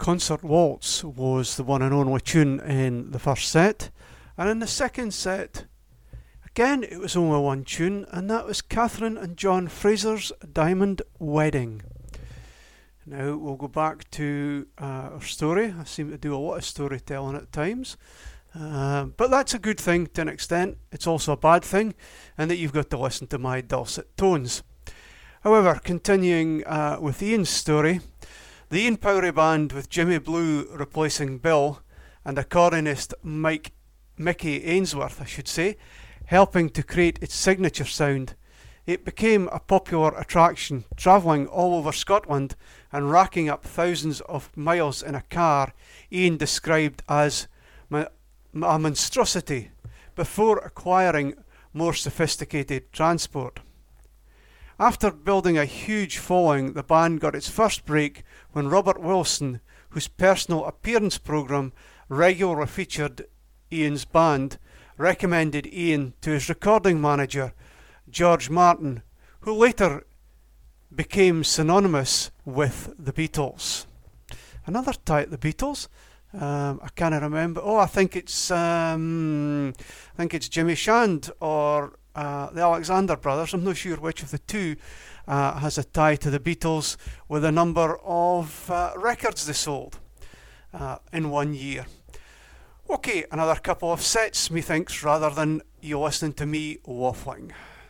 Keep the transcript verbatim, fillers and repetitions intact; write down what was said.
Concert Waltz was the one and only tune in the first set, and in the second set, again it was only one tune, and that was Catherine and John Fraser's Diamond Wedding. Now we'll go back to uh, our story. I seem to do a lot of storytelling at times, uh, but that's a good thing to an extent. It's also a bad thing, and that you've got to listen to my dulcet tones. However, continuing uh, with Ian's story, the Ian Powrie Band with Jimmy Blue replacing Bill and accordionist Mike Mickey Ainsworth, I should say, helping to create its signature sound. It became a popular attraction, travelling all over Scotland and racking up thousands of miles in a car Ian described as a monstrosity before acquiring more sophisticated transport. After building a huge following, the band got its first break when Robert Wilson, whose personal appearance programme regularly featured Ian's band, recommended Ian to his recording manager, George Martin, who later became synonymous with the Beatles. Another tie at the Beatles, um, I can't remember. Oh, I think it's um, I think it's Jimmy Shand or Uh, the Alexander Brothers. I'm not sure which of the two uh, has a tie to the Beatles with a number of uh, records they sold uh, in one year. Okay, another couple of sets, methinks, rather than you listening to me waffling.